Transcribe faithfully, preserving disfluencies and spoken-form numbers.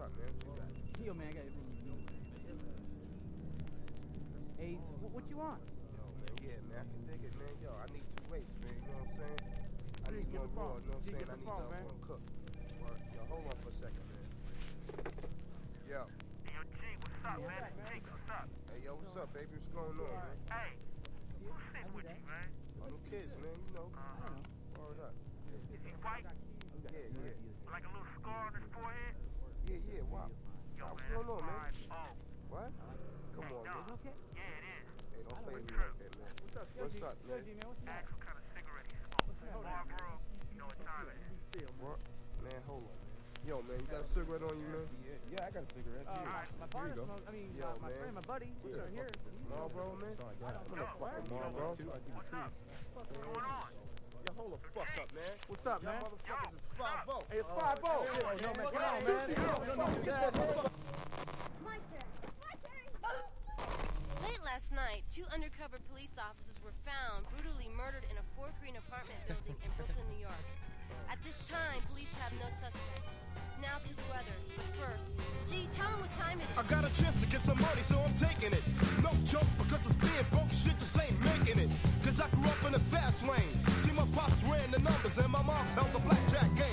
up, man? What you got? Yo, man, I got everything you need, man. Hey, what, what you want? Yo, man, yeah, man, I can dig it, man. Yo, I need two weights, man, you know what I'm saying? I need Get one the raw, phone. you know what I'm Get saying? the I need phone, that man. one cooked. Word. Yo, hold on for a second, man. Yo. Hey, yo, G, what's up, man? It's Jake, what's up? Hey, yo, what's up, baby? What's going on, man? Hey, who's sitting with you, man? Oh, them kids, man, you know. Uh-huh. Word up. Is he white? Yeah, yeah. Like a little scar on his forehead? Yeah, yeah, wow. Yo, What's man, going on, man? five oh. What? Come Hey, on, no. man. Okay. Yeah, it is. Hey, don't play with me True. like that, man. What's up, What's G? up, Yo, man? G, man, what's the Ask matter? what kind of cigarette he smokes. Marlboro, you know what time it is. What? Man, hold on, man. Yo, man, you got a cigarette on you, man? Yeah, yeah, I got a cigarette. Uh, Here. my, my Here partner you go. smokes, I mean, Yo, my, my man. friend, my buddy, he's Yeah, right here. Marlboro, man? That's all I got. I'm gonna fucking Marlboro. Two, I'll give you What's two. up? What's going on? Yo, hold the fuck up, man. What's up, man? Y'all motherfuckers is five oh. Hey, it's five oh. Yeah, Come on, yeah, man. yeah, Come on, man. yeah, No, no, no, yeah, yeah, man. My turn. My turn. Late last night, two undercover police officers were found brutally murdered in a Fort Greene apartment building in Brooklyn, New York. At this time, police have no suspects. Now to the weather, but first, G, tell them what time it is. I got a chance to get some money, so I'm taking it. No joke, because this being broke shit just ain't making it. Cause I grew up in a fast lane. See, my pops ran the numbers and my mom's held the blackjack game.